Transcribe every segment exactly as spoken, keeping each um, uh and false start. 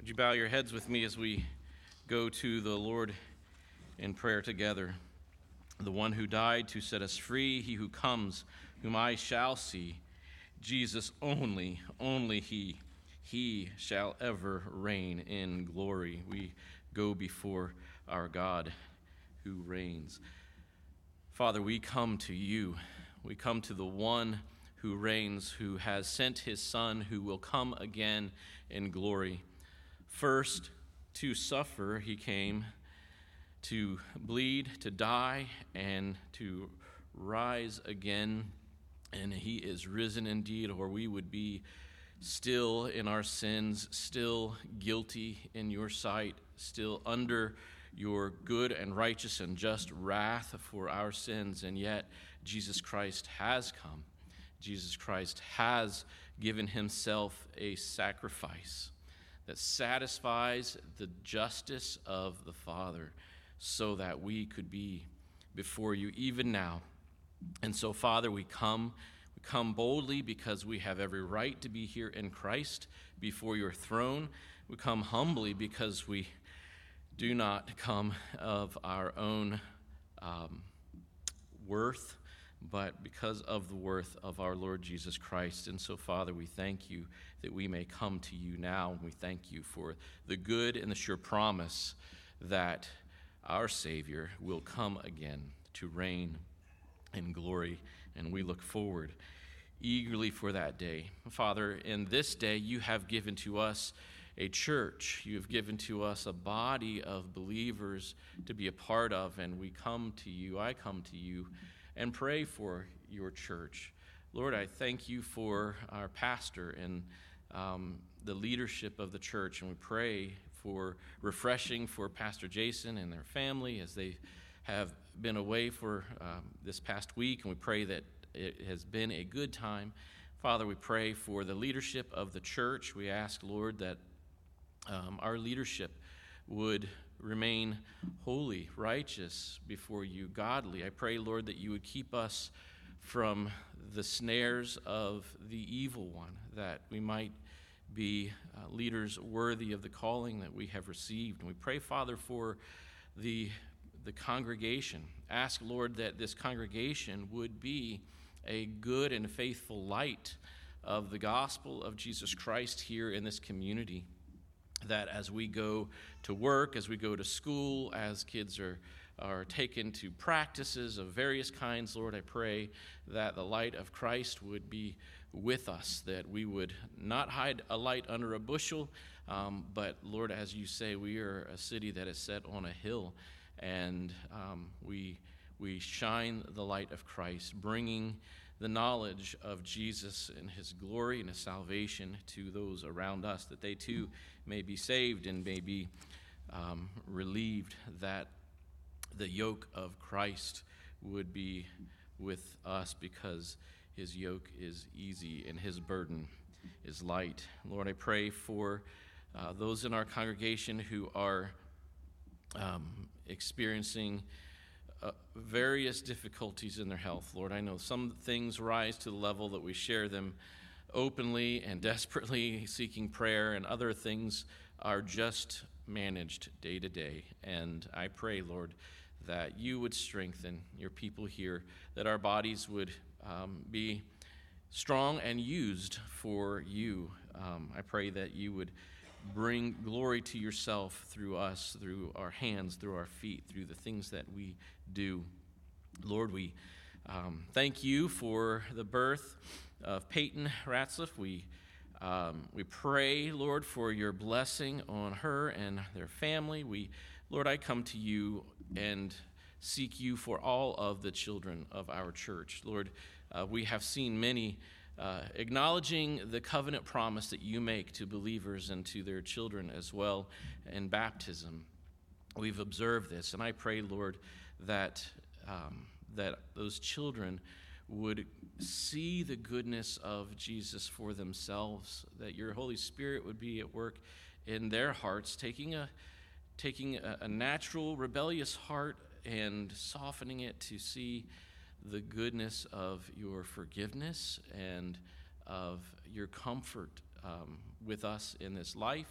Would you bow your heads with me as we go to the Lord in prayer together? The one who died to set us free, he who comes, whom I shall see, Jesus only, only he, he shall ever reign in glory. We go before our God who reigns. Father, we come to you. We come to the one who reigns, who has sent his Son, who will come again in glory. First, to suffer, he came, to bleed, to die, and to rise again. And he is risen indeed, or we would be still in our sins, still guilty in your sight, still under your good and righteous and just wrath for our sins. And yet, Jesus Christ has come. Jesus Christ has given himself a sacrifice that satisfies the justice of the Father so that we could be before you even now. And so, Father, we come, we come boldly because we have every right to be here in Christ before your throne. We come humbly because we do not come of our own um, worth, but because of the worth of our Lord Jesus Christ. And so, Father, we thank you that we may come to you now. We thank you for the good and the sure promise that our Savior will come again to reign in glory, and we look forward eagerly for that day. Father, in this day you have given to us a church. You have given to us a body of believers to be a part of, and we come to you, I come to you, and pray for your church. Lord, I thank you for our pastor and um, the leadership of the church, and we pray for refreshing for Pastor Jason and their family as they have been away for um, this past week, and we pray that it has been a good time. Father, we pray for the leadership of the church. We ask, Lord, that um, our leadership would remain holy, righteous before you, godly. I pray, Lord, that you would keep us from the snares of the evil one, that we might be uh, leaders worthy of the calling that we have received. And we pray, Father, for the, the congregation. Ask, Lord, that this congregation would be a good and faithful light of the gospel of Jesus Christ here in this community, that as we go to work, as we go to school, as kids are, are taken to practices of various kinds, Lord, I pray that the light of Christ would be with us, that we would not hide a light under a bushel, um, but, Lord, as you say, we are a city that is set on a hill, and um, we, we shine the light of Christ, bringing the knowledge of Jesus and his glory and his salvation to those around us, that they too may be saved and may be um, relieved, that the yoke of Christ would be with us because his yoke is easy and his burden is light. Lord, I pray for uh, those in our congregation who are um, experiencing Uh, various difficulties in their health. Lord, I know some things rise to the level that we share them openly and desperately seeking prayer, and other things are just managed day to day. And I pray, Lord, that you would strengthen your people here, that our bodies would um, be strong and used for you. Um, I pray that you would bring glory to yourself through us, through our hands, through our feet, through the things that we do. Lord, we um, thank you for the birth of Peyton Ratzliff. We um, we pray, Lord, for your blessing on her and their family. We, Lord, I come to you and seek you for all of the children of our church. Lord, uh, we have seen many Uh, acknowledging the covenant promise that you make to believers and to their children as well in baptism. We've observed this, and I pray, Lord, that um, that those children would see the goodness of Jesus for themselves, that your Holy Spirit would be at work in their hearts, taking a taking a, a natural rebellious heart and softening it to see the goodness of your forgiveness and of your comfort um, with us in this life.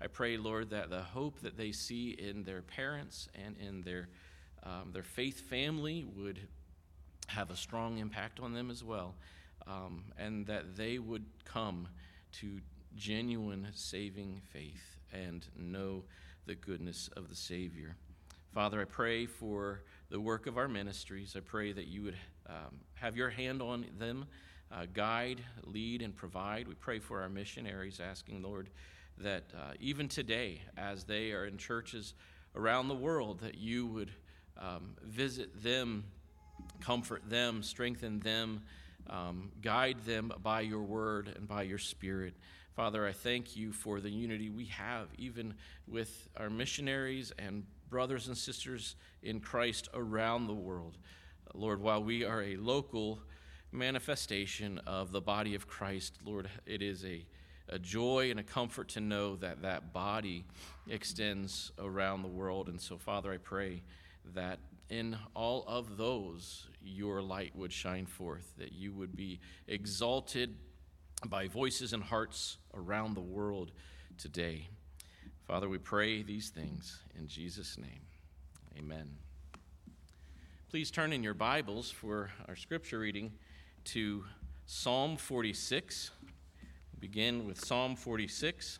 I pray, Lord, that the hope that they see in their parents and in their, um, their faith family would have a strong impact on them as well, um, and that they would come to genuine saving faith and know the goodness of the Savior. Father, I pray for the work of our ministries. I pray that you would um, have your hand on them, uh, guide, lead, and provide. We pray for our missionaries, asking, Lord, that uh, even today, as they are in churches around the world, that you would um, visit them, comfort them, strengthen them, um, guide them by your word and by your Spirit. Father, I thank you for the unity we have, even with our missionaries and brothers and sisters in Christ around the world. Lord, while we are a local manifestation of the body of Christ, Lord, it is a, a joy and a comfort to know that that body extends around the world. And so, Father, I pray that in all of those, your light would shine forth, that you would be exalted by voices and hearts around the world today. Father, we pray these things in Jesus' name. Amen. Please turn in your Bibles for our scripture reading to Psalm forty-six. We'll begin with Psalm forty-six,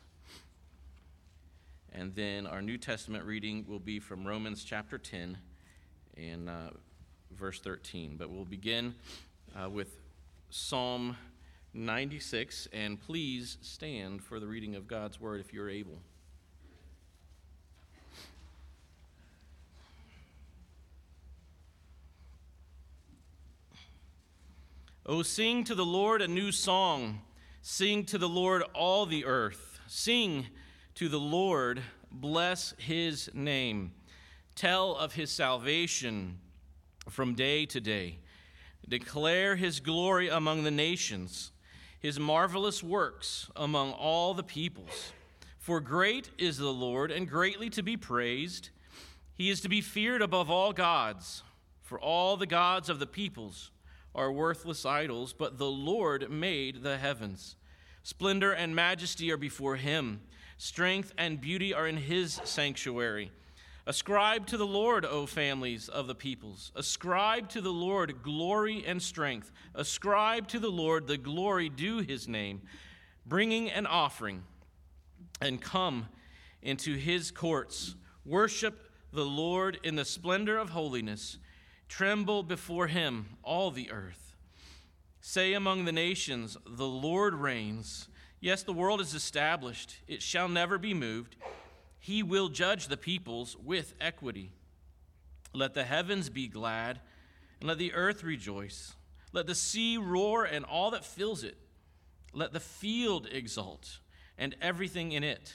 and then our New Testament reading will be from Romans chapter ten and uh, verse thirteen. But we'll begin uh, with Psalm ninety-six, and please stand for the reading of God's word if you're able. Oh, sing to the Lord a new song. Sing to the Lord all the earth. Sing to the Lord, bless his name. Tell of his salvation from day to day. Declare his glory among the nations, his marvelous works among all the peoples. For great is the Lord, and greatly to be praised. He is to be feared above all gods, for all the gods of the peoples are worthless idols, but the Lord made the heavens. Splendor and majesty are before him. Strength and beauty are in his sanctuary. Ascribe to the Lord, O families of the peoples. Ascribe to the Lord glory and strength. Ascribe to the Lord the glory due his name, bringing an offering, and come into his courts. Worship the Lord in the splendor of holiness. Tremble before him, all the earth. Say among the nations, the Lord reigns. Yes, the world is established. It shall never be moved. He will judge the peoples with equity. Let the heavens be glad, and let the earth rejoice. Let the sea roar and all that fills it. Let the field exult, and everything in it.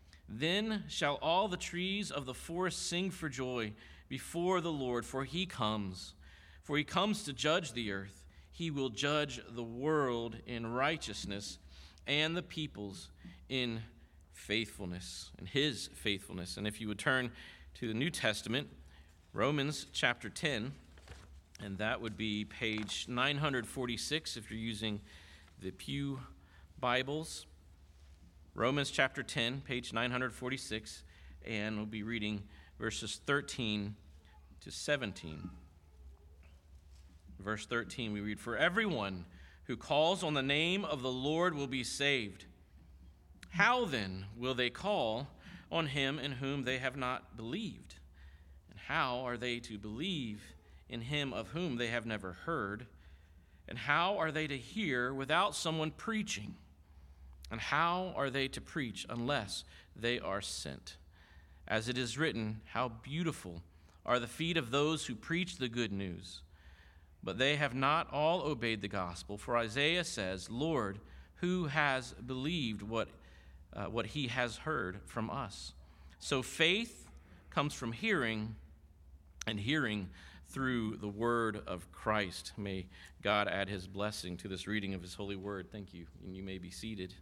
Then shall all the trees of the forest sing for joy before the Lord, for he comes. For he comes to judge the earth. He will judge the world in righteousness and the peoples in faithfulness, and his faithfulness. And if you would turn to the New Testament, Romans chapter ten, and that would be page nine forty-six if you're using the Pew Bibles. Romans chapter ten, page nine forty-six, and we'll be reading verses thirteen to seventeen. Verse thirteen, we read, "For everyone who calls on the name of the Lord will be saved. How then will they call on him in whom they have not believed? And how are they to believe in him of whom they have never heard? And how are they to hear without someone preaching? And how are they to preach unless they are sent? As it is written, how beautiful are the feet of those who preach the good news. But they have not all obeyed the gospel. For Isaiah says, Lord, who has believed what, uh, what he has heard from us? So faith comes from hearing, and hearing through the word of Christ." May God add his blessing to this reading of his holy word. Thank you, and you may be seated.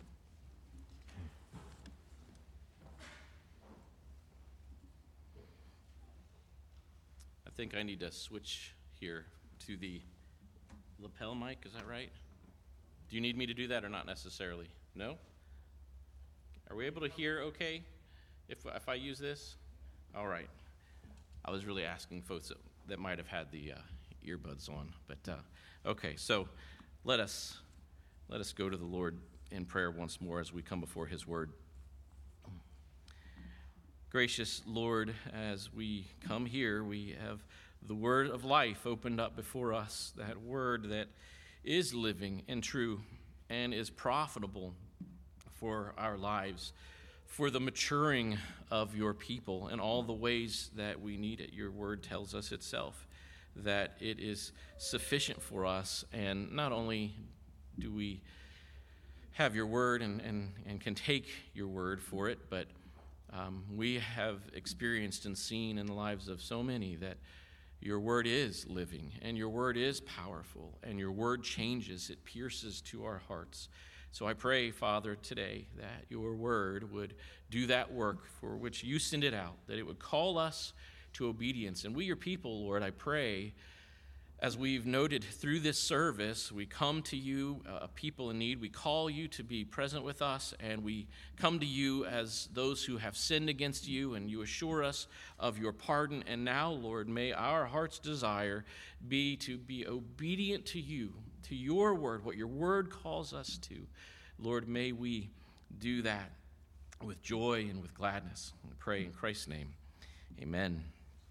I think I need to switch here to the lapel mic, is that right? Do you need me to do that or not necessarily? No? Are we able to hear okay if if I use this? All right. I was really asking folks that, that might have had the uh, earbuds on. But, uh, okay, so let us, let us go to the Lord in prayer once more as we come before his word. Gracious Lord, as we come here, we have the word of life opened up before us, that word that is living and true and is profitable for our lives, for the maturing of your people in all the ways that we need it. Your word tells us itself that it is sufficient for us, and not only do we have your word and, and, and can take your word for it, but um, we have experienced and seen in the lives of so many that your word is living, and your word is powerful, and your word changes. It pierces to our hearts. So I pray, Father, today that your word would do that work for which you send it out, that it would call us to obedience. And we, your people, Lord, I pray, as we've noted through this service, we come to you, a uh, people in need. We call you to be present with us, and we come to you as those who have sinned against you, and you assure us of your pardon. And now, Lord, may our heart's desire be to be obedient to you, to your word, what your word calls us to. Lord, may we do that with joy and with gladness. I pray in Christ's name. Amen.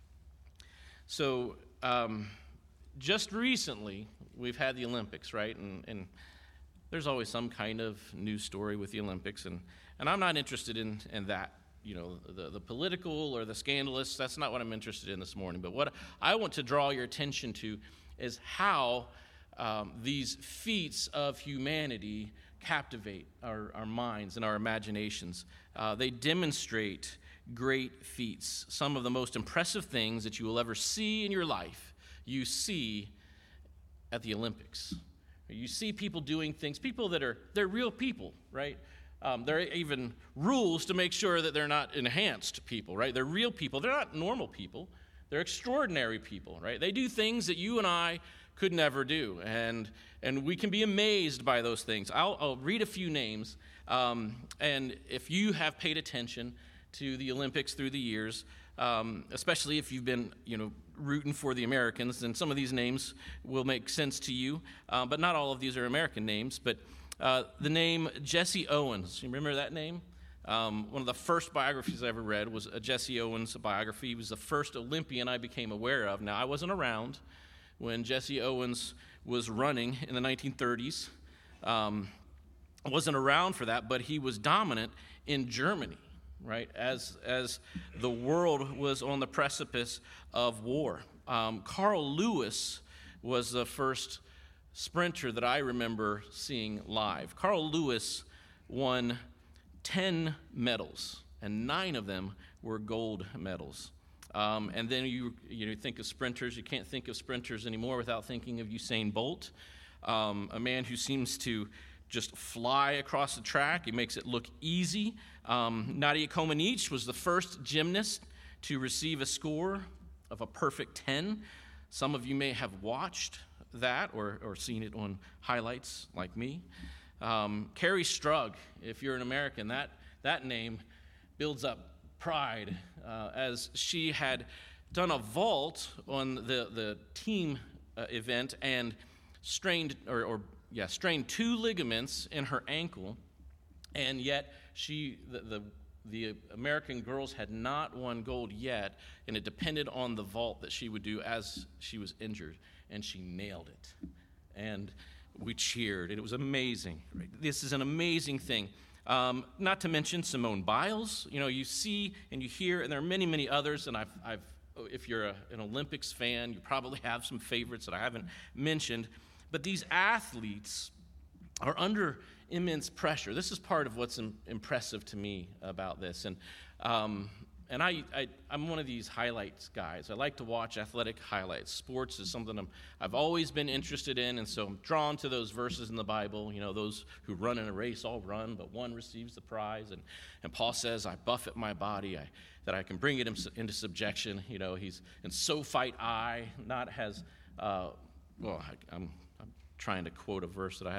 So, um, just recently, we've had the Olympics, right? And, and there's always some kind of news story with the Olympics, and, and I'm not interested in, in that, you know, the, the political or the scandalous. That's not what I'm interested in this morning. But what I want to draw your attention to is how um, these feats of humanity captivate our, our minds and our imaginations. Uh, they demonstrate great feats. Some of the most impressive things that you will ever see in your life, you see at the Olympics. You see people doing things, people that are, they're real people, right? Um, there are even rules to make sure that they're not enhanced people, right? They're real people. They're not normal people. They're extraordinary people, right? They do things that you and I could never do, and and we can be amazed by those things. I'll, I'll read a few names, um, and if you have paid attention to the Olympics through the years, um, especially if you've been, you know, rooting for the Americans, then some of these names will make sense to you, uh, but not all of these are American names. But uh, the name Jesse Owens, you remember that name? Um, one of the first biographies I ever read was a Jesse Owens biography. He was the first Olympian I became aware of. Now, I wasn't around when Jesse Owens was running in the nineteen thirties. Um, I wasn't around for that, but he was dominant in Germany, right, as as the world was on the precipice of war. Um, Carl Lewis was the first sprinter that I remember seeing live. Carl Lewis won ten medals, and nine of them were gold medals. Um, and then you you know, think of sprinters. You can't think of sprinters anymore without thinking of Usain Bolt, um, a man who seems to just fly across the track. He makes it look easy. Um, Nadia Comaneci was the first gymnast to receive a score of a perfect ten. Some of you may have watched that or, or seen it on highlights like me. Um, Carrie Strug, if you're an American, that, that name builds up pride, uh, as she had done a vault on the, the team uh, event and strained, or, or yeah, strained two ligaments in her ankle, and yet she, the, the, the American girls had not won gold yet, and it depended on the vault that she would do as she was injured, and she nailed it. And we cheered, and it was amazing. Right? This is an amazing thing. Um, not to mention Simone Biles. You know, you see and you hear, and there are many, many others, and I've, I've if you're a, an Olympics fan, you probably have some favorites that I haven't mentioned. But these athletes are under immense pressure. This is part of what's im- impressive to me about this. And um, and I, I, I'm one of these highlights guys. I like to watch athletic highlights. Sports is something I'm, I've always been interested in, and so I'm drawn to those verses in the Bible. You know, those who run in a race all run, but one receives the prize. And, and Paul says, I buffet my body, I, that I can bring it into subjection. You know, he's, and so fight I, not has, uh, well, I, I'm, I'm trying to quote a verse that I haven't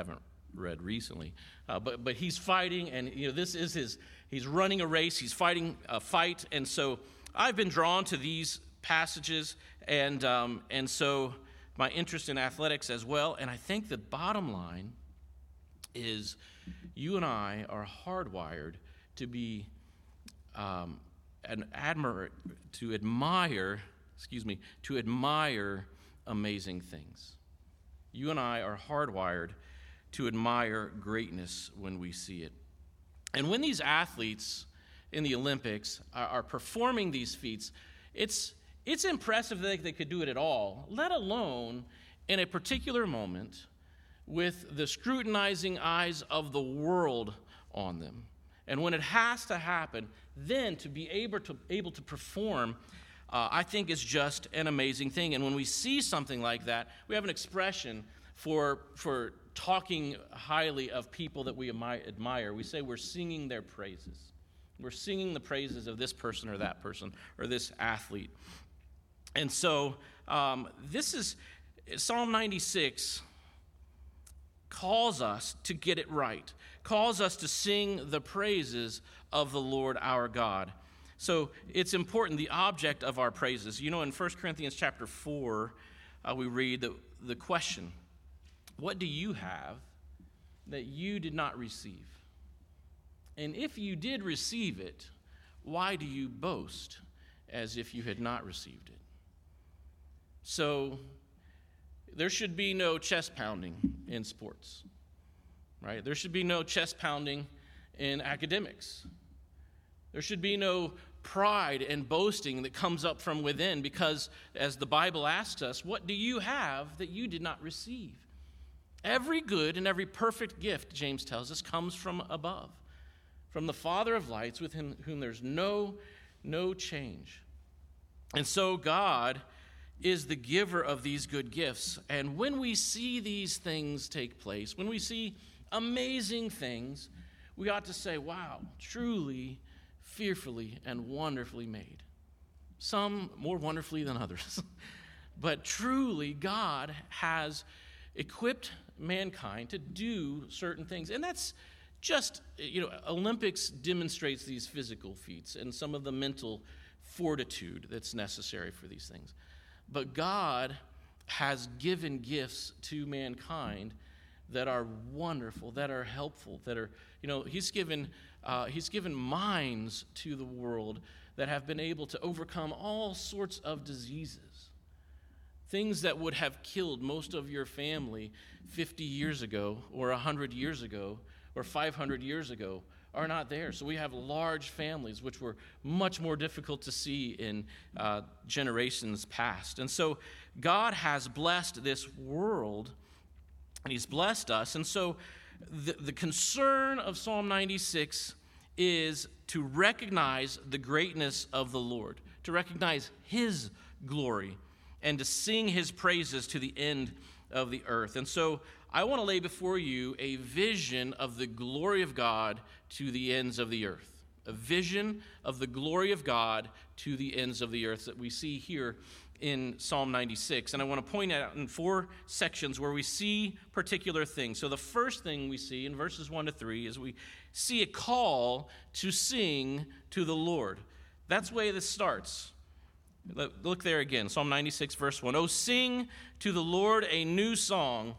read recently. Uh, but but he's fighting, and you know this is his. He's running a race. He's fighting a fight, and so I've been drawn to these passages, and um, and so my interest in athletics as well. And I think the bottom line is, you and I are hardwired to be um, an admir to admire. Excuse me, to admire amazing things. You and I are hardwired to admire greatness when we see it. And when these athletes in the Olympics are, are performing these feats, it's, it's impressive that they could do it at all, let alone in a particular moment with the scrutinizing eyes of the world on them. And when it has to happen, then to be able to, able to perform, Uh, I think is just an amazing thing. And when we see something like that, we have an expression for, for talking highly of people that we admire. We say we're singing their praises. We're singing the praises of this person or that person or this athlete. And so um, this is, Psalm ninety-six calls us to get it right, calls us to sing the praises of the Lord our God. So it's important, the object of our praises. You know, in First Corinthians chapter four, uh, we read the, the question, what do you have that you did not receive? And if you did receive it, why do you boast as if you had not received it? So there should be no chest pounding in sports, right? There should be no chest pounding in academics. There should be no pride and boasting that comes up from within, because as the Bible asks us, what do you have that you did not receive? Every good and every perfect gift, James tells us, comes from above, from the Father of lights, with him, whom there's no, no change. And so God is the giver of these good gifts. And when we see these things take place, when we see amazing things, we ought to say, wow, truly fearfully and wonderfully made. Some more wonderfully than others. But truly, God has equipped mankind to do certain things. And that's just, you know, Olympics demonstrates these physical feats and some of the mental fortitude that's necessary for these things. But God has given gifts to mankind that are wonderful, that are helpful, that are, you know, he's given uh, he's given minds to the world that have been able to overcome all sorts of diseases. Things that would have killed most of your family fifty years ago or one hundred years ago or five hundred years ago are not there. So we have large families, which were much more difficult to see in uh, generations past. And so God has blessed this world, and he's blessed us. And so the, the concern of Psalm ninety-six is to recognize the greatness of the Lord, to recognize his glory, and to sing his praises to the end of the earth. And so I want to lay before you a vision of the glory of God to the ends of the earth. A vision of the glory of God to the ends of the earth that we see here in Psalm ninety-six. And I want to point out in four sections where we see particular things. So the first thing we see in verses one to three is we see a call to sing to the Lord. That's the way this starts. Look there again, Psalm ninety-six, verse one. Oh, sing to the Lord a new song.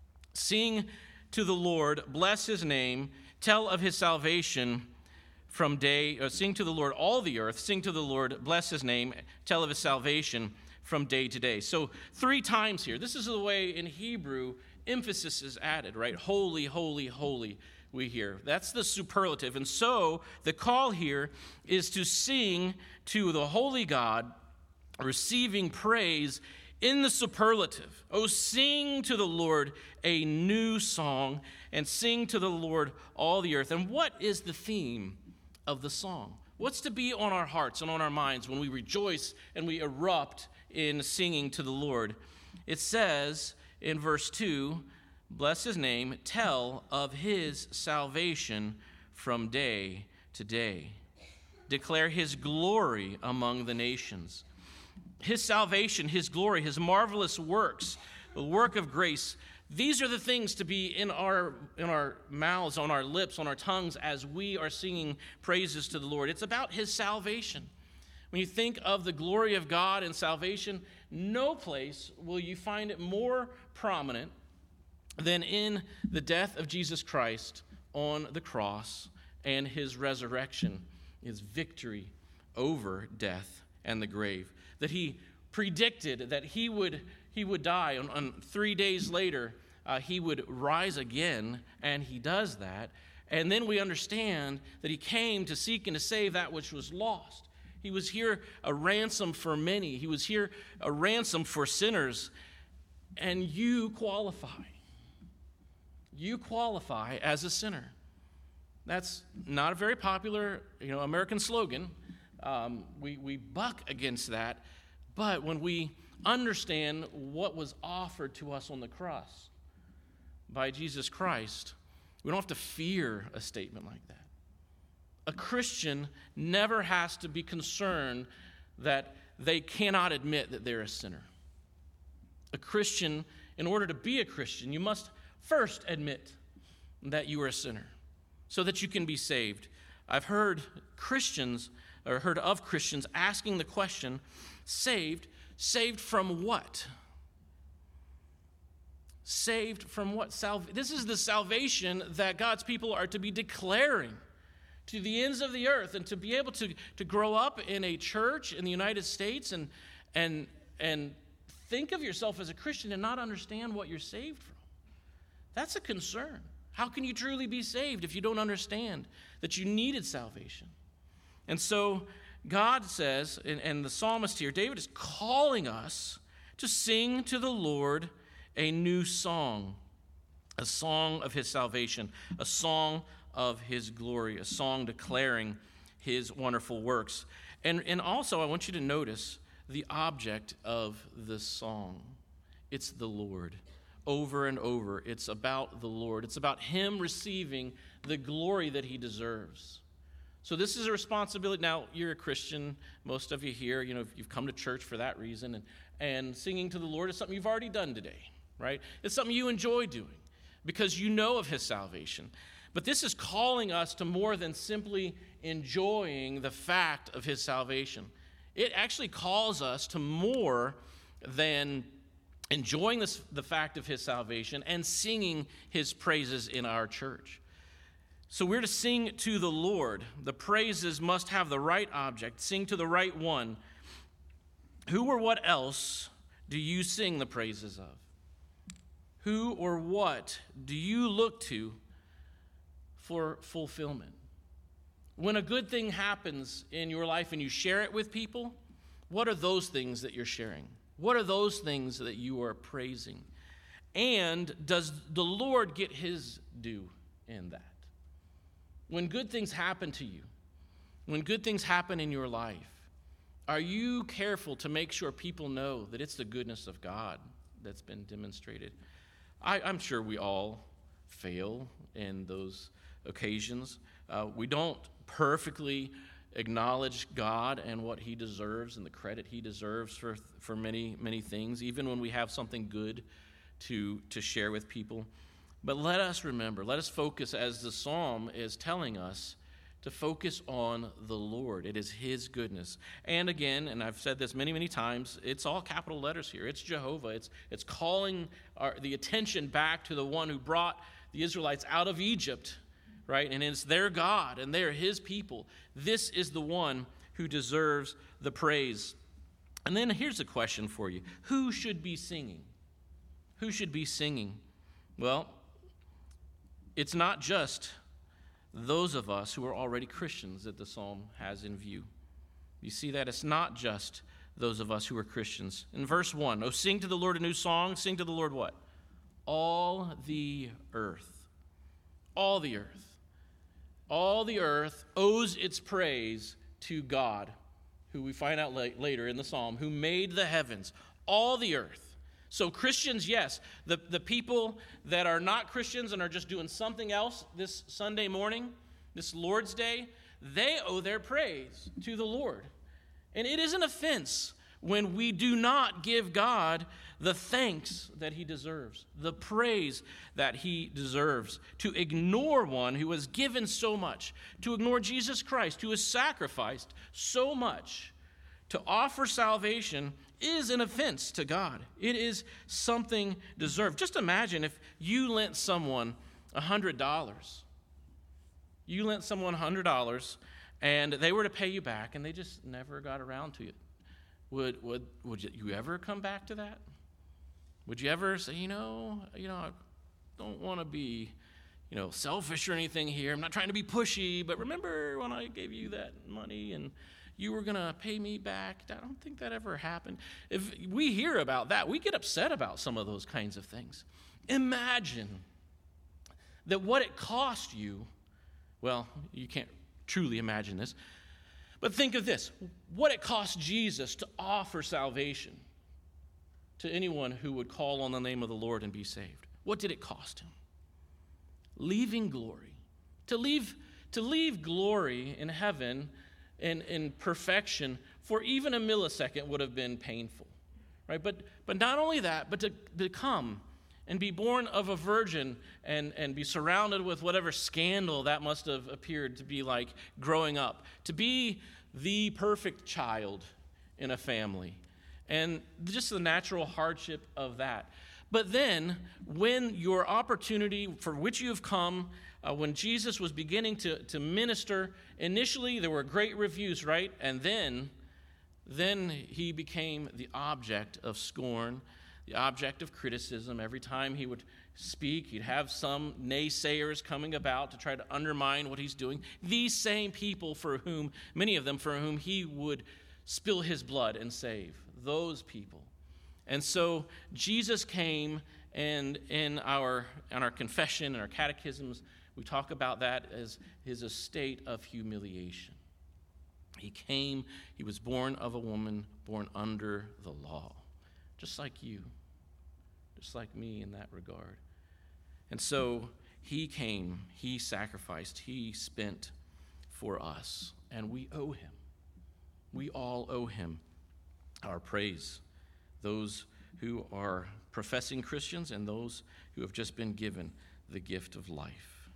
Sing to the Lord, bless his name, tell of his salvation from day, or sing to the Lord all the earth, sing to the Lord, bless his name, tell of his salvation from day to day. So three times here. This is the way in Hebrew emphasis is added, right? Holy, holy, holy, we hear. That's the superlative. And so the call here is to sing to the holy God, receiving praise in the superlative. Oh, sing to the Lord a new song, and sing to the Lord all the earth. And what is the theme of the song? What's to be on our hearts and on our minds when we rejoice and we erupt in singing to the Lord? It says in verse two, bless his name, tell of his salvation from day to day. Declare his glory among the nations. His salvation, his glory, his marvelous works, the work of grace These are the things to be in our in our mouths, on our lips, on our tongues as we are singing praises to the Lord. It's about his salvation. When you think of the glory of God and salvation, no place will you find it more prominent than in the death of Jesus Christ on the cross and his resurrection, his victory over death and the grave. That he predicted that he would he would die, and, and three days later uh, he would rise again, and he does that. And then we understand that he came to seek and to save that which was lost. He was here a ransom for many. He was here a ransom for sinners, and you qualify. You qualify as a sinner. That's not a very popular, you know, American slogan. Um, we, we buck against that. But when we understand what was offered to us on the cross by Jesus Christ, we don't have to fear a statement like that. A Christian never has to be concerned that they cannot admit that they're a sinner. A Christian, in order to be a Christian, you must first admit that you are a sinner so that you can be saved. I've heard Christians, or heard of Christians asking the question, saved, saved from what? Saved from what? Salv- this is the salvation that God's people are to be declaring to the ends of the earth, and to be able to, to grow up in a church in the United States and, and, and think of yourself as a Christian and not understand what you're saved from. That's a concern. How can you truly be saved if you don't understand that you needed salvation? And so God says, and, and the psalmist here, David is calling us to sing to the Lord a new song, a song of his salvation, a song of his glory, a song declaring his wonderful works. And, and also, I want you to notice the object of this song. It's the Lord. Over and over, it's about the Lord. It's about him receiving the glory that he deserves. So this is a responsibility. Now, you're a Christian. Most of you here, you know, you've come to church for that reason. And, and singing to the Lord is something you've already done today, right? It's something you enjoy doing because you know of his salvation. But this is calling us to more than simply enjoying the fact of his salvation. It actually calls us to more than enjoying this, the fact of his salvation and singing his praises in our church. So we're to sing to the Lord. The praises must have the right object. Sing to the right one. Who or what else do you sing the praises of? Who or what do you look to for fulfillment? When a good thing happens in your life and you share it with people, what are those things that you're sharing? What are those things that you are praising? And does the Lord get his due in that? When good things happen to you, when good things happen in your life, are you careful to make sure people know that it's the goodness of God that's been demonstrated? I, I'm sure we all fail in those occasions. Uh, we don't perfectly acknowledge God and what he deserves and the credit he deserves for for many, many things, even when we have something good to, to share with people. But let us remember, let us focus, as the psalm is telling us, to focus on the Lord. It is his goodness. And again, and I've said this many, many times, it's all capital letters here. It's Jehovah. It's, it's calling our, the attention back to the one who brought the Israelites out of Egypt, right? And it's their God, and they're his people. This is the one who deserves the praise. And then here's a question for you. Who should be singing? Who should be singing? Well, it's not just those of us who are already Christians that the psalm has in view. You see that? It's not just those of us who are Christians. In verse one, oh, sing to the Lord a new song. Sing to the Lord what? All the earth. All the earth. All the earth owes its praise to God, who we find out later in the psalm, who made the heavens. All the earth. So Christians, yes, the, the people that are not Christians and are just doing something else this Sunday morning, this Lord's Day, they owe their praise to the Lord. And it is an offense when we do not give God the thanks that he deserves, the praise that he deserves, to ignore one who has given so much, to ignore Jesus Christ, who has sacrificed so much to offer salvation, is an offense to God. It is something deserved. Just imagine if you lent someone one hundred dollars. You lent someone one hundred dollars, and they were to pay you back, and they just never got around to it. Would would would you ever come back to that? Would you ever say, you know, you know, I don't want to be, you know, selfish or anything here. I'm not trying to be pushy, but remember when I gave you that money and you were going to pay me back? I don't think that ever happened. If we hear about that, we get upset about some of those kinds of things. Imagine that what it cost you, well, you can't truly imagine this, but think of this. What it cost Jesus to offer salvation to anyone who would call on the name of the Lord and be saved. What did it cost him? Leaving glory. To leave, to leave glory in heaven and in perfection for even a millisecond would have been painful. Right? But but not only that, but to, to come and be born of a virgin and, and be surrounded with whatever scandal that must have appeared to be like growing up. To be the perfect child in a family. And just the natural hardship of that. But then, when your opportunity for which you have come, uh, when Jesus was beginning to, to minister, initially there were great reviews, right? And then, then he became the object of scorn, the object of criticism. Every time he would speak, he'd have some naysayers coming about to try to undermine what he's doing. These same people for whom, many of them for whom he would spill his blood and save. Those people. And so Jesus came, and in our in our confession and our catechisms, we talk about that as his estate of humiliation. He came, he was born of a woman, born under the law, just like you, just like me in that regard. And so he came, he sacrificed, he spent for us, and we owe him. We all owe him our praise, those who are professing Christians and those who have just been given the gift of life.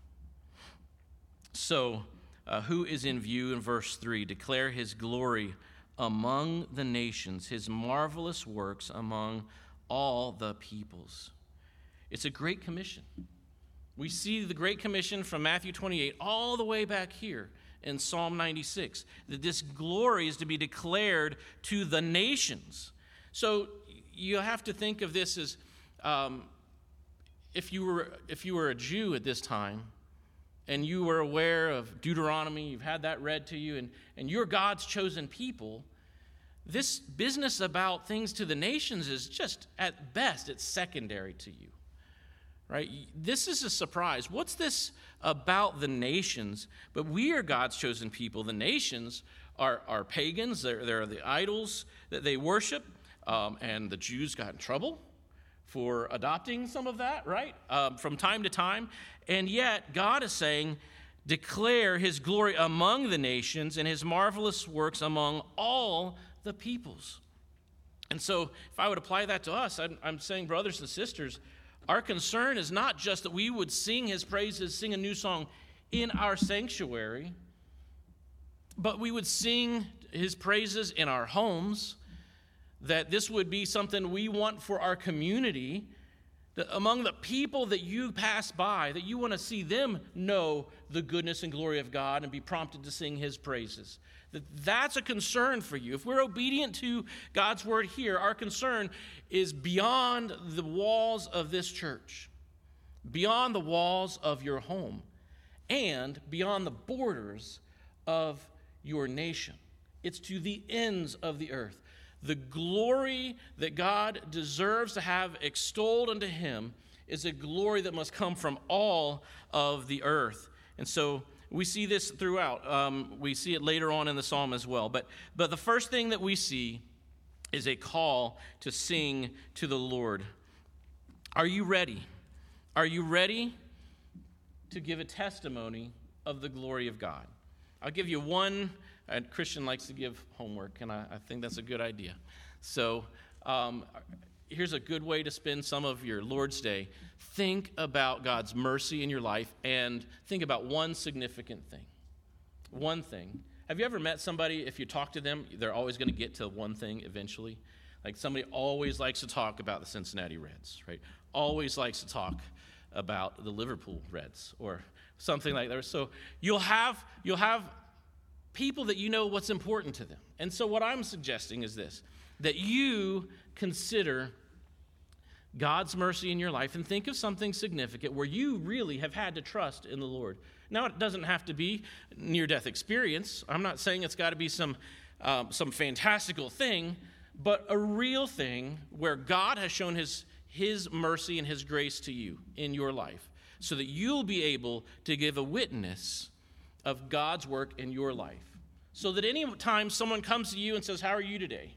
So, uh, who is in view in verse three? Declare his glory among the nations, his marvelous works among all the peoples. It's a great commission. We see the Great Commission from Matthew twenty-eight all the way back here in Psalm ninety-six, that this glory is to be declared to the nations. So you have to think of this as um, if you were if you were a Jew at this time and you were aware of Deuteronomy, you've had that read to you, and, and you're God's chosen people, this business about things to the nations is just, at best, it's secondary to you. Right? This is a surprise. What's this about the nations? But we are God's chosen people. The nations are, are pagans. They're, they're the idols that they worship. Um, and the Jews got in trouble for adopting some of that, right? Um, from time to time. And yet, God is saying, declare his glory among the nations and his marvelous works among all the peoples. And so, if I would apply that to us, I'm, I'm saying, brothers and sisters, our concern is not just that we would sing his praises, sing a new song in our sanctuary, but we would sing his praises in our homes, that this would be something we want for our community, that among the people that you pass by, that you want to see them know the goodness and glory of God and be prompted to sing his praises. That that's a concern for you. If we're obedient to God's word here, our concern is beyond the walls of this church, beyond the walls of your home, and beyond the borders of your nation. It's to the ends of the earth. The glory that God deserves to have extolled unto him is a glory that must come from all of the earth. And so we see this throughout. Um, we see it later on in the psalm as well. But, but the first thing that we see is a call to sing to the Lord. Are you ready? Are you ready to give a testimony of the glory of God? I'll give you one a Christian likes to give homework, and I, I think that's a good idea. So um, here's a good way to spend some of your Lord's Day. Think about God's mercy in your life and think about one significant thing. One thing. Have you ever met somebody, if you talk to them, they're always going to get to one thing eventually? Like somebody always likes to talk about the Cincinnati Reds, right? Always likes to talk about the Liverpool Reds or something like that. So you'll have you'll have people that you know what's important to them. And so what I'm suggesting is this, that you consider God's mercy in your life and think of something significant where you really have had to trust in the Lord. Now, it doesn't have to be near-death experience. I'm not saying it's got to be some um, some fantastical thing, but a real thing where God has shown his, his mercy and his grace to you in your life so that you'll be able to give a witness of God's work in your life. So that any time someone comes to you and says, "How are you today?"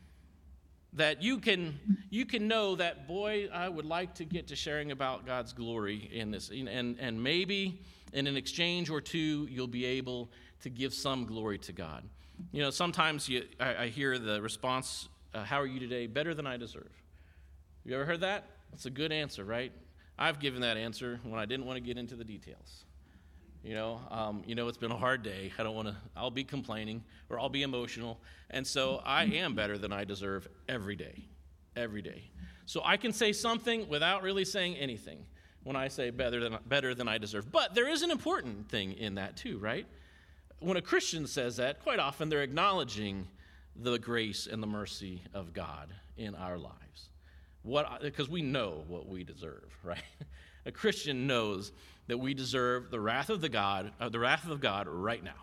that you can you can know that, boy, I would like to get to sharing about God's glory in this. And, and maybe in an exchange or two, you'll be able to give some glory to God. You know, sometimes you, I, I hear the response, uh, "How are you today?" Better than I deserve. You ever heard that? That's a good answer, right? I've given that answer when I didn't want to get into the details. You know, um, you know, it's been a hard day. I don't want to, I'll be complaining or I'll be emotional. And so I am better than I deserve every day, every day. So I can say something without really saying anything when I say better than, better than I deserve. But there is an important thing in that too, right? When a Christian says that, quite often they're acknowledging the grace and the mercy of God in our lives. What, because we know what we deserve, right? A Christian knows that we deserve the wrath of the God, uh, the wrath of God right now,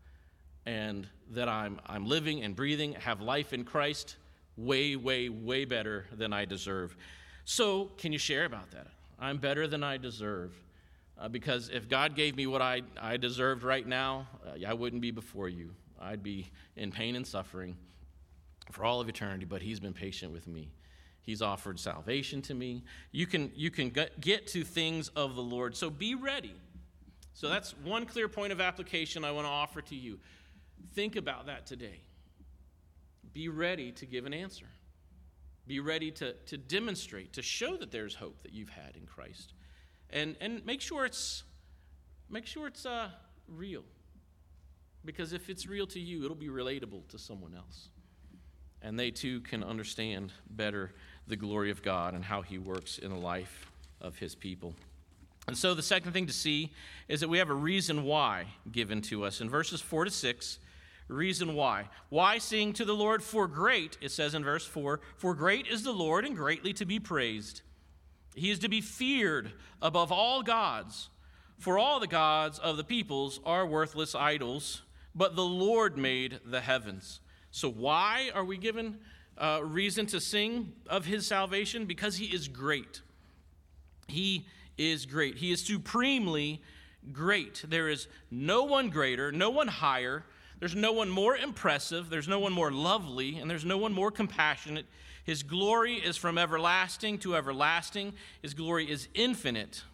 and that I'm I'm living and breathing, have life in Christ, way, way, way better than I deserve. So, can you share about that? I'm better than I deserve, uh, because if God gave me what I I deserved right now, uh, I wouldn't be before you. I'd be in pain and suffering for all of eternity. But He's been patient with me. He's offered salvation to me. You can, you can get to things of the Lord, so be ready. So that's one clear point of application I want to offer to you. Think about that today. Be ready to give an answer. Be ready to, to demonstrate, to show that there's hope that you've had in Christ. And, and make sure it's, make sure it's uh, real. Because if it's real to you, it'll be relatable to someone else. And they too can understand better the glory of God and how He works in the life of His people. And so the second thing to see is that we have a reason why given to us. In verses four to six, reason why. Why sing to the Lord? For great, it says in verse four, for great is the Lord and greatly to be praised. He is to be feared above all gods. For all the gods of the peoples are worthless idols, but the Lord made the heavens. So why are we given uh, reason to sing of His salvation? Because He is great. He is great. He is supremely great. There is no one greater, no one higher. There's no one more impressive. There's no one more lovely, and there's no one more compassionate. His glory is from everlasting to everlasting. His glory is infinite.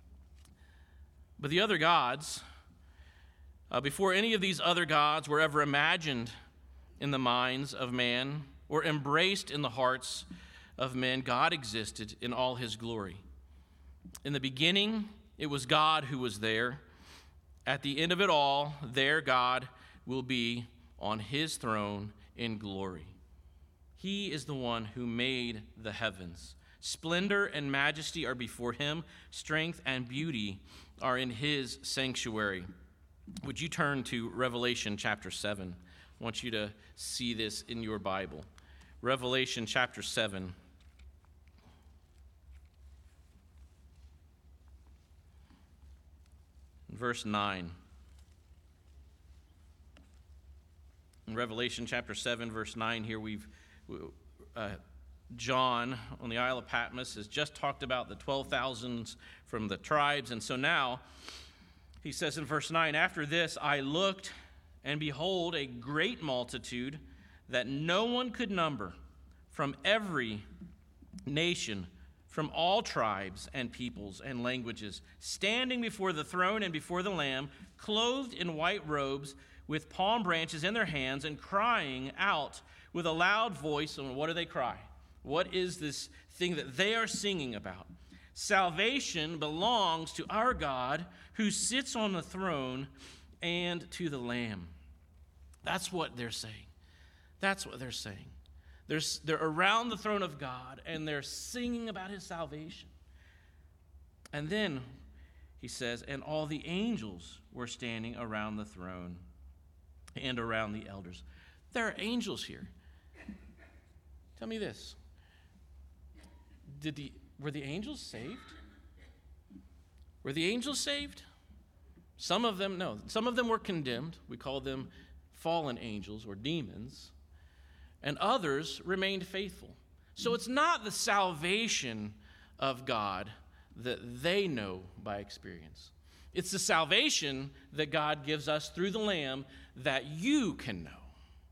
But the other gods, uh, before any of these other gods were ever imagined in the minds of man or embraced in the hearts of men, God existed in all His glory. In the beginning, it was God who was there. At the end of it all, there God will be on His throne in glory. He is the one who made the heavens. Splendor and majesty are before Him. Strength and beauty are in His sanctuary. Would you turn to Revelation chapter seven? I want you to see this in your Bible. Revelation chapter seven. Verse nine. In Revelation chapter seven, verse nine, here we've, uh, John on the Isle of Patmos has just talked about the twelve thousands from the tribes. And so now, he says in verse nine, after this I looked, and behold, a great multitude that no one could number, from every nation, from all tribes and peoples and languages, standing before the throne and before the Lamb, clothed in white robes, with palm branches in their hands and crying out with a loud voice. And what do they cry? What is this thing that they are singing about? Salvation belongs to our God who sits on the throne and to the Lamb. That's what they're saying. That's what they're saying. They're, they're around the throne of God, and they're singing about his salvation. And then he says, and all the angels were standing around the throne and around the elders. There are angels here. Tell me this. Did the were the angels saved? Were the angels saved? Some of them, no. Some of them were condemned. We call them fallen angels or demons. And others remained faithful. So it's not the salvation of God that they know by experience. It's the salvation that God gives us through the Lamb that you can know.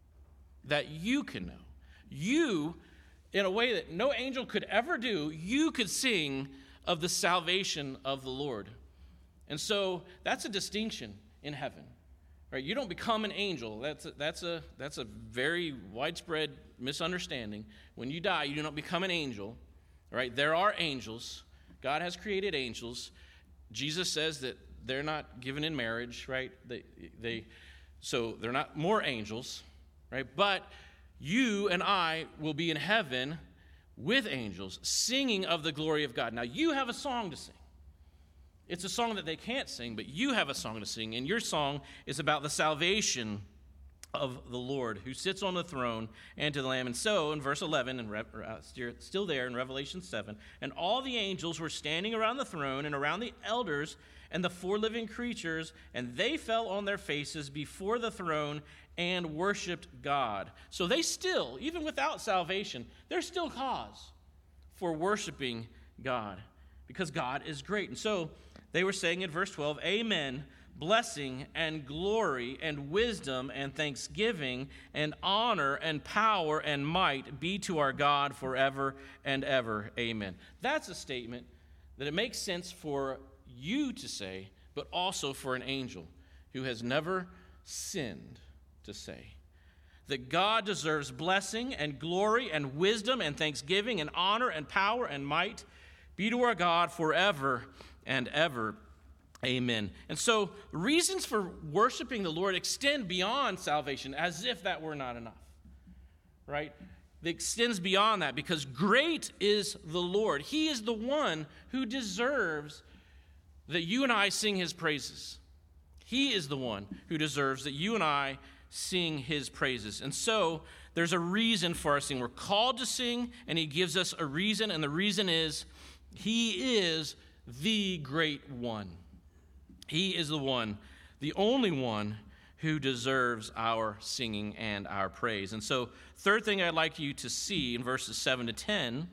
That you can know. You, in a way that no angel could ever do, you could sing of the salvation of the Lord. And so that's a distinction in heaven. Right? You don't become an angel. That's a, that's a that's a very widespread misunderstanding. When you die, you do not become an angel. Right? There are angels. God has created angels. Jesus says that they're not given in marriage, right? They they so they're not more angels, right? But you and I will be in heaven with angels singing of the glory of God. Now you have a song to sing. It's a song that they can't sing, but you have a song to sing, and your song is about the salvation of the Lord who sits on the throne and to the Lamb. And so, in verse eleven, and still there in Revelation seven, and all the angels were standing around the throne and around the elders and the four living creatures, and they fell on their faces before the throne and worshiped God. So they still, even without salvation, there's still cause for worshiping God, because God is great. And so they were saying in verse twelve, Amen, blessing and glory and wisdom and thanksgiving and honor and power and might be to our God forever and ever. Amen. That's a statement that it makes sense for you to say, but also for an angel who has never sinned to say. That God deserves blessing and glory and wisdom and thanksgiving and honor and power and might be to our God forever and ever. Amen. And so reasons for worshiping the Lord extend beyond salvation, as if that were not enough, right? It extends beyond that because great is the Lord. He is the one who deserves that you and I sing his praises. He is the one who deserves that you and I sing his praises. And so there's a reason for our singing. We're called to sing, and he gives us a reason, and the reason is he is the great one. He is the one, the only one who deserves our singing and our praise. And so, third thing I'd like you to see in verses seven to ten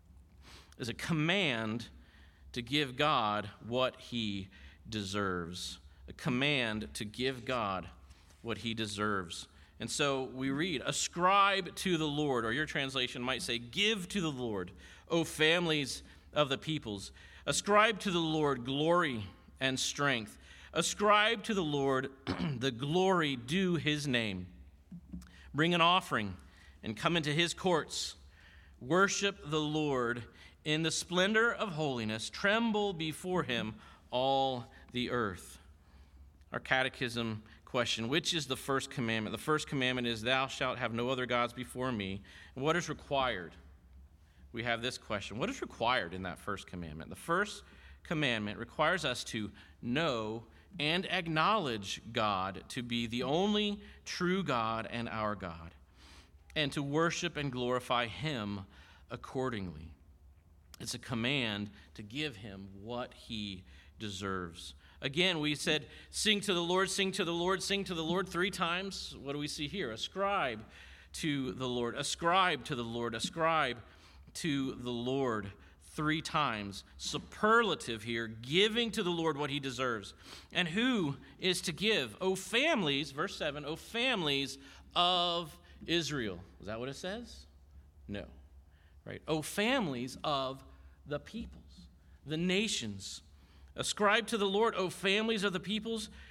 is a command to give God what he deserves. A command to give God what he deserves. And so we read, ascribe to the Lord, or your translation might say, give to the Lord, O families of the peoples. Ascribe to the Lord glory and strength. Ascribe to the Lord the glory due his name. Bring an offering and come into his courts. Worship the Lord in the splendor of holiness. Tremble before him, all the earth. Our catechism question, which is the first commandment? The first commandment is, thou shalt have no other gods before me. And what is required? We have this question. What is required in that first commandment? The first commandment requires us to know and acknowledge God to be the only true God and our God, and to worship and glorify him accordingly. It's a command to give him what he deserves. Again, we said, sing to the Lord, sing to the Lord, sing to the Lord three times. What do we see here? Ascribe to the Lord, ascribe to the Lord, ascribe to the Lord three times. Superlative here, giving to the Lord what he deserves. And who is to give? O families, verse seven, O families of Israel. Is that what it says? No. Right? O families of the peoples, the nations. Ascribe to the Lord, O families of the peoples.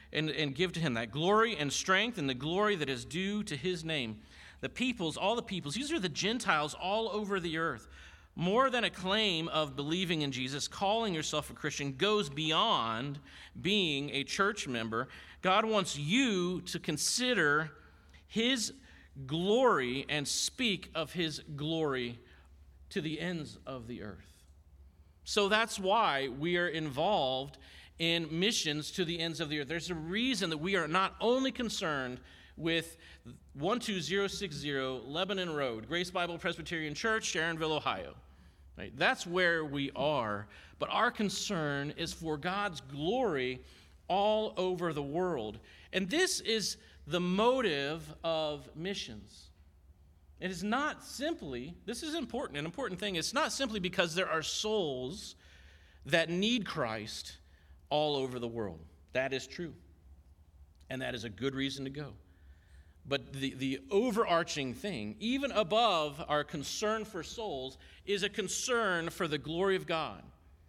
and, and give to him that glory and strength and the glory that is due to his name. The peoples, all the peoples, these are the Gentiles all over the earth. More than a claim of believing in Jesus, calling yourself a Christian goes beyond being a church member. God wants you to consider his glory and speak of his glory to the ends of the earth. So that's why we are involved in missions to the ends of the earth. There's a reason that we are not only concerned with one two zero six zero Lebanon Road, Grace Bible Presbyterian Church, Sharonville, Ohio. Right? That's where we are, but our concern is for God's glory all over the world. And this is the motive of missions. It is not simply, this is important, an important thing, it's not simply because there are souls that need Christ all over the world. That is true. And that is a good reason to go. But the, the overarching thing, even above our concern for souls, is a concern for the glory of God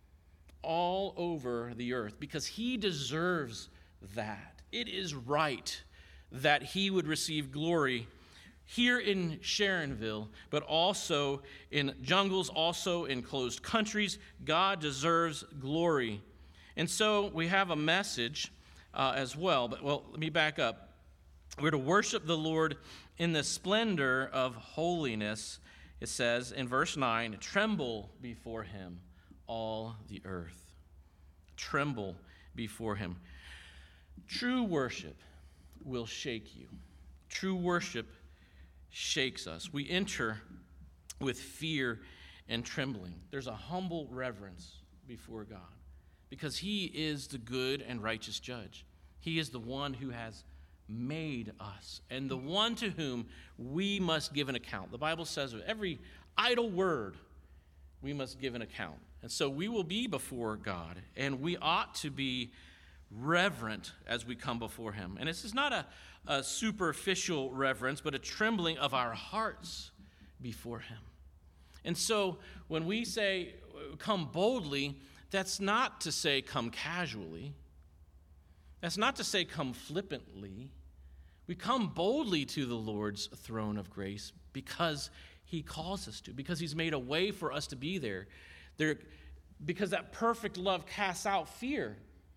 all over the earth, because he deserves that. It is right that he would receive glory here in Sharonville, but also in jungles, also in closed countries. God deserves glory. And so we have a message uh, as well. But, well, let me back up. We're to worship the Lord in the splendor of holiness. It says in verse nine, tremble before him, all the earth. Tremble before him. True worship will shake you. True worship shakes us. We enter with fear and trembling. There's a humble reverence before God because he is the good and righteous judge. He is the one who has made us and the one to whom we must give an account. The Bible says of every idle word we must give an account. And so we will be before God, and we ought to be reverent as we come before him. And this is not a, a superficial reverence, but a trembling of our hearts before him. And so when we say come boldly, that's not to say come casually. That's not to say come flippantly. We come boldly to the Lord's throne of grace because he calls us to, because he's made a way for us to be there. There, because that perfect love casts out fear.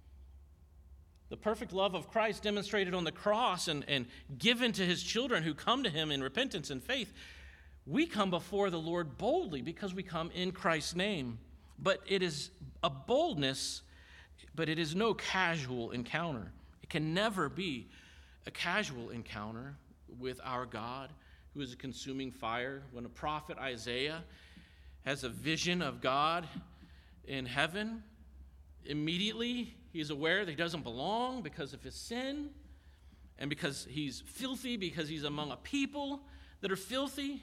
The perfect love of Christ demonstrated on the cross and, and given to his children who come to him in repentance and faith. We come before the Lord boldly because we come in Christ's name. But it is a boldness, but it is no casual encounter. It can never be a casual encounter with our God, who is a consuming fire. When a prophet, Isaiah, has a vision of God in heaven, immediately he is aware that he doesn't belong because of his sin and because he's filthy, because he's among a people that are filthy.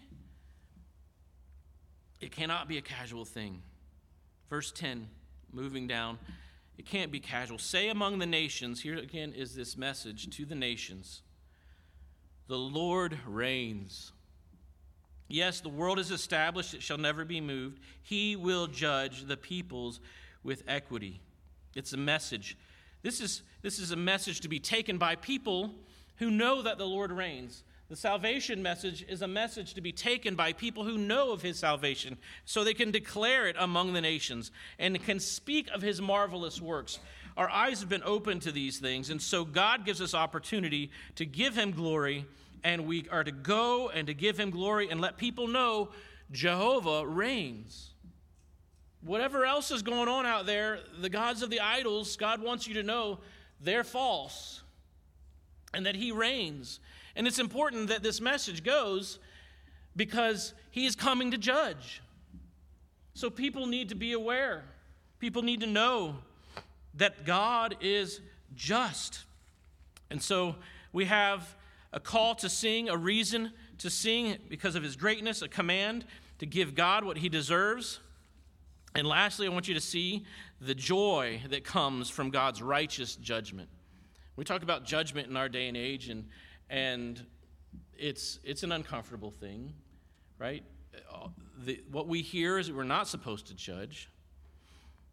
It cannot be a casual thing. Verse ten, moving down, it can't be casual. Say among the nations, here again is this message to the nations, the Lord reigns. Yes, the world is established, it shall never be moved. He will judge the peoples with equity. It's a message. This is, this is a message to be taken by people who know that the Lord reigns. The salvation message is a message to be taken by people who know of his salvation so they can declare it among the nations and can speak of his marvelous works. Our eyes have been opened to these things, and so God gives us opportunity to give him glory, and we are to go and to give him glory and let people know Jehovah reigns. Whatever else is going on out there, the gods of the idols, God wants you to know they're false and that he reigns. And it's important that this message goes because he is coming to judge. So people need to be aware. People need to know that God is just. And so we have a call to sing, a reason to sing because of his greatness, a command to give God what he deserves. And lastly, I want you to see the joy that comes from God's righteous judgment. We talk about judgment in our day and age, and and it's it's an uncomfortable thing, right? The, what we hear is that we're not supposed to judge.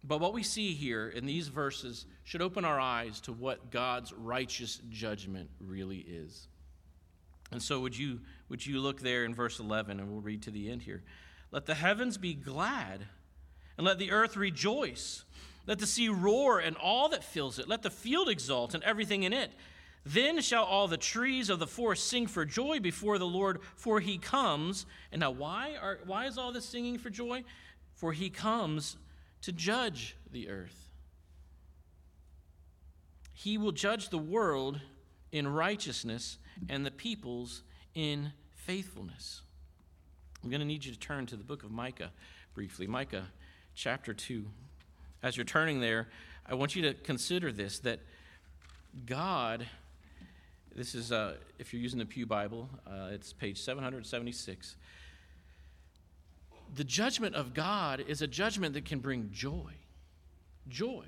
But what we see here in these verses should open our eyes to what God's righteous judgment really is. And so would you would you look there in verse eleven, and we'll read to the end here. Let the heavens be glad, and let the earth rejoice. Let the sea roar and all that fills it. Let the field exult and everything in it. Then shall all the trees of the forest sing for joy before the Lord, for he comes. And now why are why is all this singing for joy? For he comes to judge the earth. He will judge the world in righteousness and the peoples in faithfulness. I'm going to need you to turn to the book of Micah briefly. Micah chapter two. As you're turning there, I want you to consider this, that God, this is, uh, if you're using the Pew Bible, uh, it's page seven seventy-six. The judgment of God is a judgment that can bring joy. Joy.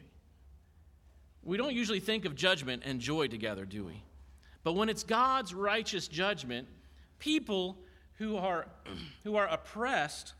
We don't usually think of judgment and joy together, do we? But when it's God's righteous judgment, people who are, who are oppressed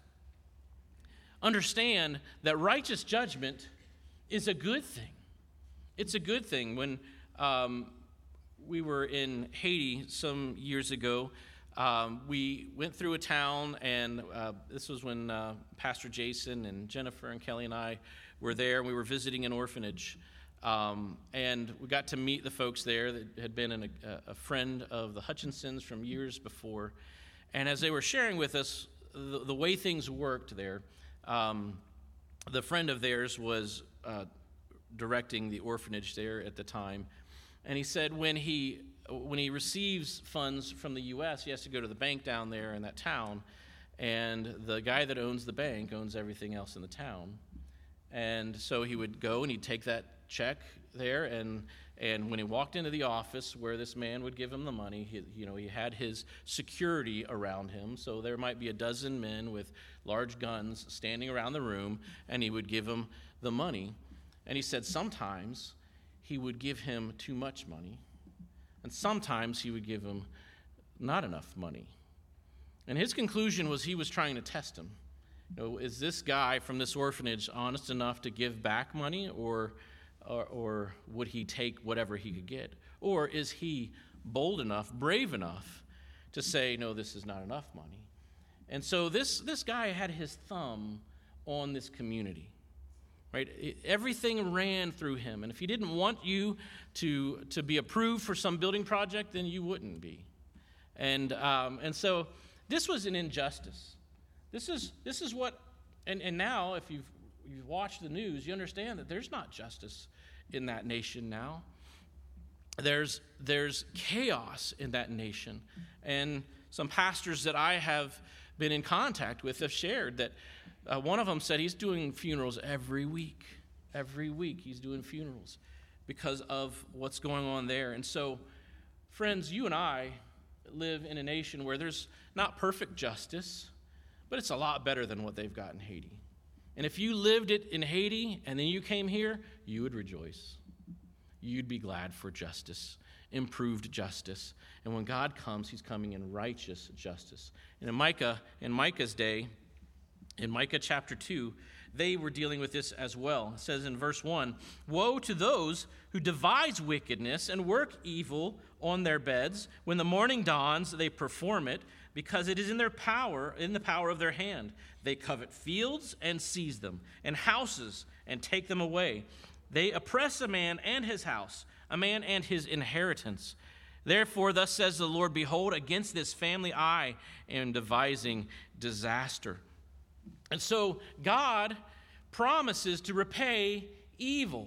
understand that righteous judgment is a good thing. It's a good thing. When um, we were in Haiti some years ago, um, we went through a town, and uh, this was when uh, Pastor Jason and Jennifer and Kelly and I were there, and we were visiting an orphanage. Um, and we got to meet the folks there that had been an, a, a friend of the Hutchinsons from years before. And as they were sharing with us the, the way things worked there, Um, the friend of theirs was uh, directing the orphanage there at the time, and he said when he when he receives funds from the U S, he has to go to the bank down there in that town, and the guy that owns the bank owns everything else in the town, and so he would go and he'd take that check there, and and when he walked into the office where this man would give him the money, he, you know, he had his security around him, so there might be a dozen men with large guns standing around the room, and he would give him the money. And he said sometimes he would give him too much money, and sometimes he would give him not enough money. And his conclusion was he was trying to test him. You know, is this guy from this orphanage honest enough to give back money, or Or, or would he take whatever he could get? Or is he bold enough, brave enough to say, no, this is not enough money? And so this, this guy had his thumb on this community, right? It, everything ran through him. And if he didn't want you to, to be approved for some building project, then you wouldn't be. And, um, and so this was an injustice. This is, this is what, and, and now if you've you watch the news, you understand that there's not justice in that nation now. There's there's chaos in that nation. And some pastors that I have been in contact with have shared that uh, one of them said he's doing funerals every week. Every week he's doing funerals because of what's going on there. And so, friends, you and I live in a nation where there's not perfect justice, but it's a lot better than what they've got in Haiti. And if you lived it in Haiti and then you came here, you would rejoice. You'd be glad for justice, improved justice. And when God comes, he's coming in righteous justice. And in Micah, in Micah's day, in Micah chapter two, they were dealing with this as well. It says in verse one, "Woe to those who devise wickedness and work evil on their beds. When the morning dawns, they perform it, because it is in their power, in the power of their hand. They covet fields and seize them, and houses and take them away. They oppress a man and his house, a man and his inheritance. Therefore, thus says the Lord, behold, against this family I am devising disaster." And so God promises to repay evil.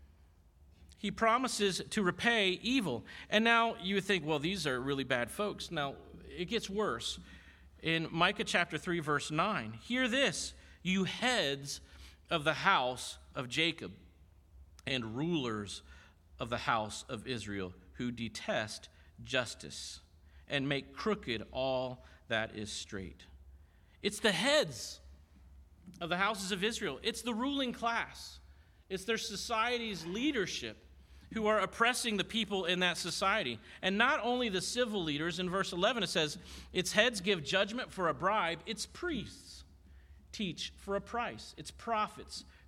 He promises to repay evil. And now you would think, well, these are really bad folks. Now, it gets worse. In Micah chapter three, verse nine, "Hear this, you heads of the house of Jacob and rulers of the house of Israel, who detest justice and make crooked all that is straight." It's the heads of the houses of Israel. It's the ruling class. It's their society's leadership who are oppressing the people in that society. And not only the civil leaders. In verse eleven it says, "Its heads give judgment for a bribe. Its priests teach for a price. Its prophets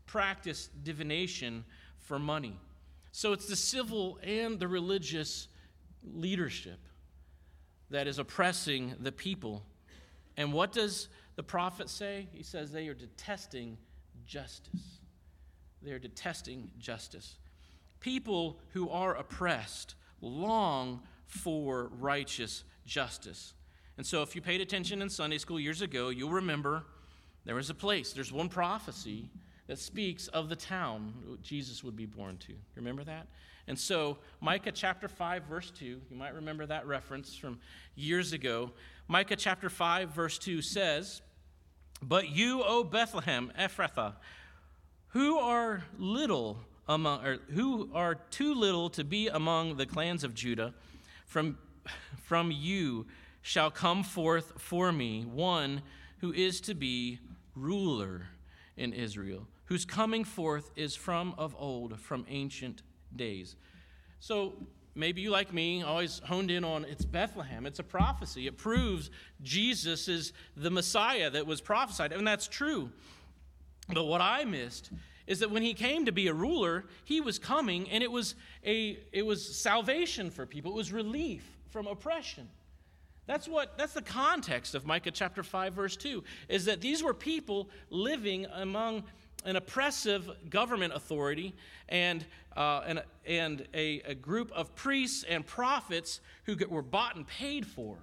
practice divination for money. So it's the civil and the religious leadership that is oppressing the people. And what does the prophet say? He says they are detesting justice. They are detesting justice. People who are oppressed long for righteous justice. And so if you paid attention in Sunday school years ago, you'll remember there was a place, there's one prophecy that speaks of the town Jesus would be born to. You remember that? And so Micah chapter five, verse two, you might remember that reference from years ago. Micah chapter five, verse two says, "But you, O Bethlehem, Ephrathah, who are little among, or who are too little to be among the clans of Judah, from, from you shall come forth for me one who is to be ruler in Israel, whose coming forth is from of old, from ancient days." So maybe you, like me, always honed in on it's Bethlehem. It's a prophecy. It proves Jesus is the Messiah that was prophesied, and that's true. But what I missed is that when he came to be a ruler, he was coming, and it was a it was salvation for people. It was relief from oppression. That's what that's the context of Micah chapter five, verse two, is that these were people living among an oppressive government authority and uh, and, and a, a group of priests and prophets who were bought and paid for.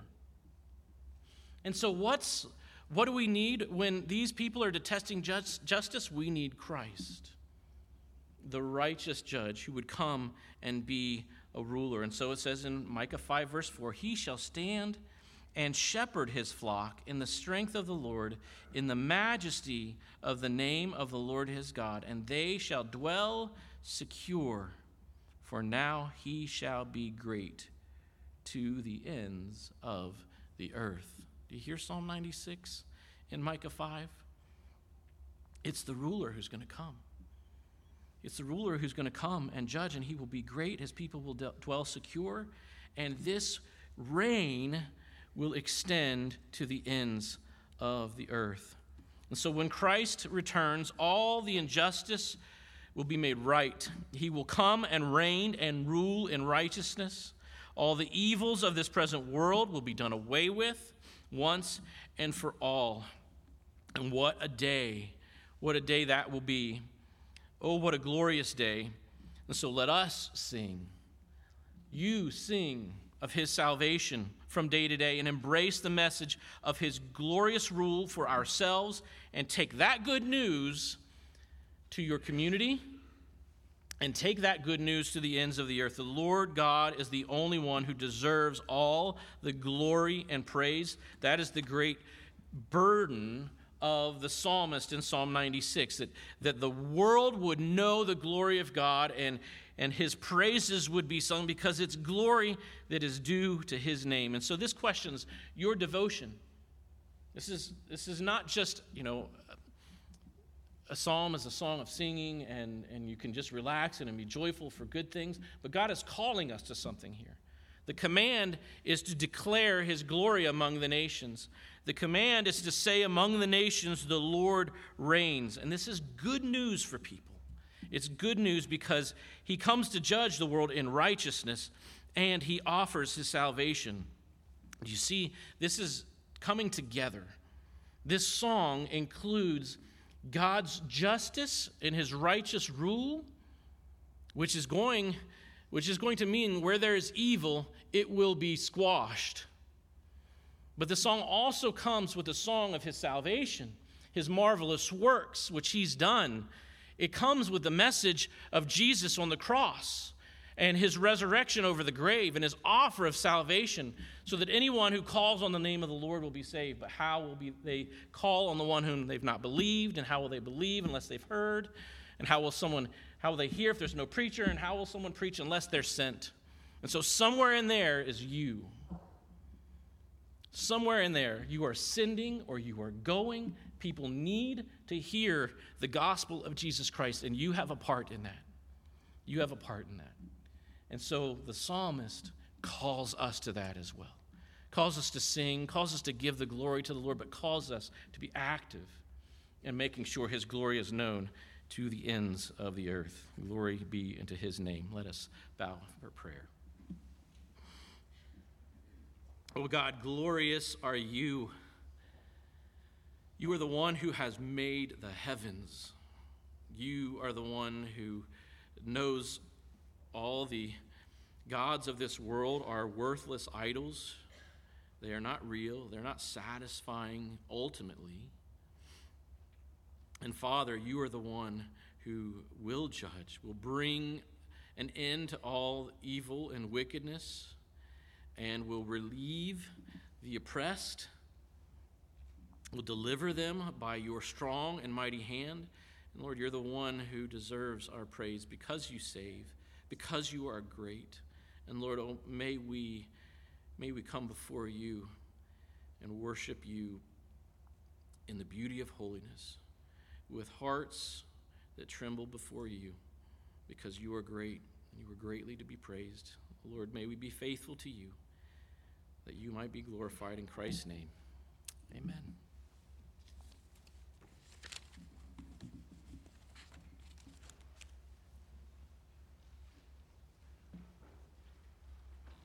And so what's what do we need when these people are detesting just, justice? We need Christ, the righteous judge who would come and be a ruler. And so it says in Micah five, verse four, "He shall stand and shepherd his flock in the strength of the Lord, in the majesty of the name of the Lord his God, and they shall dwell secure, for now he shall be great to the ends of the earth." Do you hear Psalm ninety-six in Micah five? It's the ruler who's going to come. It's the ruler who's going to come and judge, and he will be great. His people will dwell secure, and this reign will extend to the ends of the earth. And so when Christ returns, all the injustice will be made right. He will come and reign and rule in righteousness. All the evils of this present world will be done away with once and for all. And what a day, what a day that will be. Oh, what a glorious day. And so let us sing. You sing of his salvation from day to day and embrace the message of his glorious rule for ourselves and take that good news to your community and take that good news to the ends of the earth. The Lord God is the only one who deserves all the glory and praise. That is the great burden of the psalmist in Psalm ninety-six, that, that the world would know the glory of God and And his praises would be sung because it's glory that is due to his name. And so this questions your devotion. This is this is not just, you know, a psalm is a song of singing and, and you can just relax and be joyful for good things. But God is calling us to something here. The command is to declare his glory among the nations. The command is to say among the nations, the Lord reigns. And this is good news for people. It's good news because he comes to judge the world in righteousness and he offers his salvation. You see, this is coming together. This song includes God's justice and his righteous rule, which is going, which is going to mean where there is evil, it will be squashed. But the song also comes with a song of his salvation, his marvelous works, which he's done. It comes with the message of Jesus on the cross and his resurrection over the grave and his offer of salvation so that anyone who calls on the name of the Lord will be saved. But how will be they call on the one whom they've not believed? And how will they believe unless they've heard? And how will someone, how will they hear if there's no preacher? And how will someone preach unless they're sent? And so somewhere in there is you. Somewhere in there, you are sending or you are going. People need to hear the gospel of Jesus Christ, and you have a part in that. You have a part in that. And so the psalmist calls us to that as well. Calls us to sing, calls us to give the glory to the Lord, but calls us to be active in making sure his glory is known to the ends of the earth. Glory be unto his name. Let us bow for prayer. Oh God, glorious are you. You are the one who has made the heavens. You are the one who knows all the gods of this world are worthless idols. They are not real. They're not satisfying ultimately. And Father, you are the one who will judge, will bring an end to all evil and wickedness, and will relieve the oppressed, will deliver them by your strong and mighty hand. And Lord, you're the one who deserves our praise because you save, because you are great. And Lord, oh, may we may we come before you and worship you in the beauty of holiness, with hearts that tremble before you, because you are great and you are greatly to be praised. Lord, may we be faithful to you, that you might be glorified in Christ's name. Amen.